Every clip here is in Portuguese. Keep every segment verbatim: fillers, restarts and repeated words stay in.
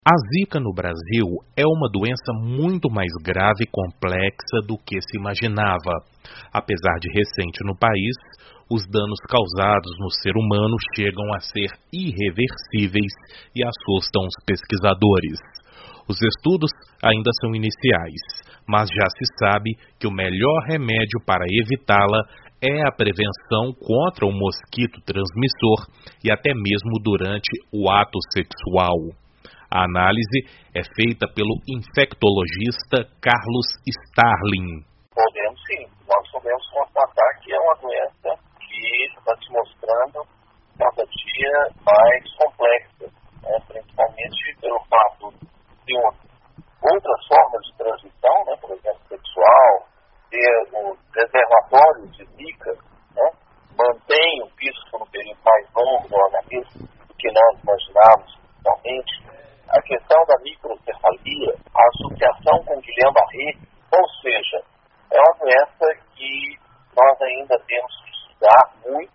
A Zika no Brasil é uma doença muito mais grave e complexa do que se imaginava. Apesar de recente no país, os danos causados no ser humano chegam a ser irreversíveis e assustam os pesquisadores. Os estudos ainda são iniciais, mas já se sabe que o melhor remédio para evitá-la é a prevenção contra o mosquito transmissor e até mesmo durante o ato sexual. A análise é feita pelo infectologista Carlos Starling. Podemos sim, nós podemos constatar que é uma doença que está se mostrando cada dia mais complexa, né? Principalmente pelo fato de uma, outras formas de transmissão, né? Por exemplo, sexual, ter o reservatório de Zika, né? Mantém o risco no período mais longo do organismo do que nós imaginávamos inicialmente. A questão da microcefalia, a associação com Guillain-Barré, ou seja, é uma doença que nós ainda temos que estudar muito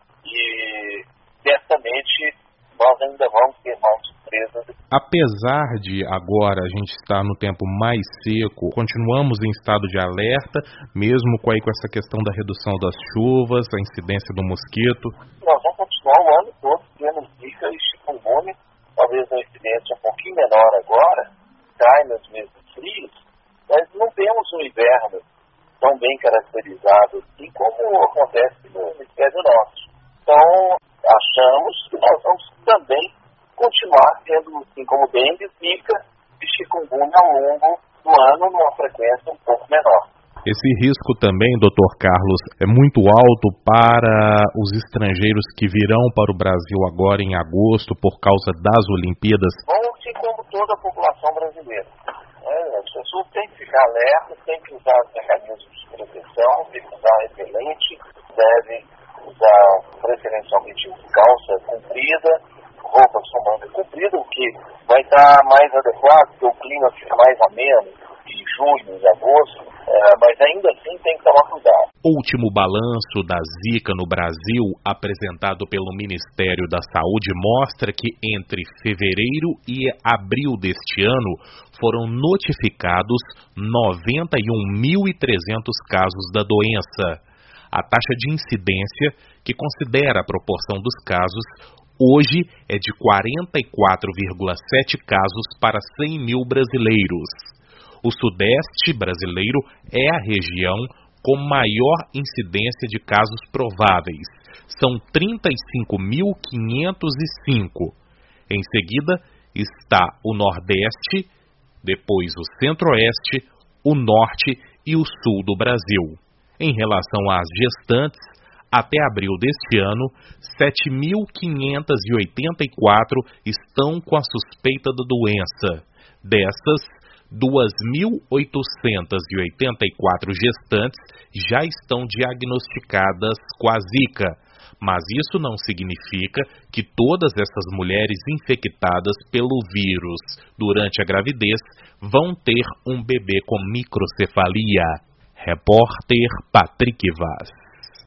e certamente nós ainda vamos ter mais surpresas. Apesar de agora a gente estar no tempo mais seco, continuamos em estado de alerta, mesmo com, aí, com essa questão da redução das chuvas, a incidência do mosquito. Nós vamos continuar o ano todo tendo Zika e chikungunya. Talvez uma incidência um pouquinho menor agora, cai nos meses frios, mas não temos um inverno tão bem caracterizado assim como acontece no hemisfério norte. Então, achamos que nós vamos também continuar tendo, assim como dengue, Zika e chikungunya ao longo do ano, numa frequência um pouco menor. Esse risco também, doutor Carlos, é muito alto para os estrangeiros que virão para o Brasil agora em agosto por causa das Olimpíadas? Bom, assim como toda a população brasileira. É, as pessoas têm que ficar alertas, têm que usar os mecanismos de proteção, têm que usar repelente, devem usar preferencialmente calça comprida, roupas com manga comprida, o que vai estar mais adequado, porque o clima fica mais ameno em julho, em agosto. É, mas ainda assim tem que tomar cuidado. O último balanço da Zika no Brasil, apresentado pelo Ministério da Saúde, mostra que entre fevereiro e abril deste ano foram notificados noventa e um mil e trezentos casos da doença. A taxa de incidência, que considera a proporção dos casos, hoje é de quarenta e quatro vírgula sete casos para cem mil brasileiros. O Sudeste brasileiro é a região com maior incidência de casos prováveis. São trinta e cinco mil quinhentos e cinco. Em seguida está o Nordeste, depois o Centro-Oeste, o Norte e o Sul do Brasil. Em relação às gestantes, até abril deste ano, sete mil quinhentos e oitenta e quatro estão com a suspeita da doença. Dessas, duas mil oitocentos e oitenta e quatro gestantes já estão diagnosticadas com a Zika, mas isso não significa que todas essas mulheres infectadas pelo vírus durante a gravidez vão ter um bebê com microcefalia. Repórter Patrick Vaz.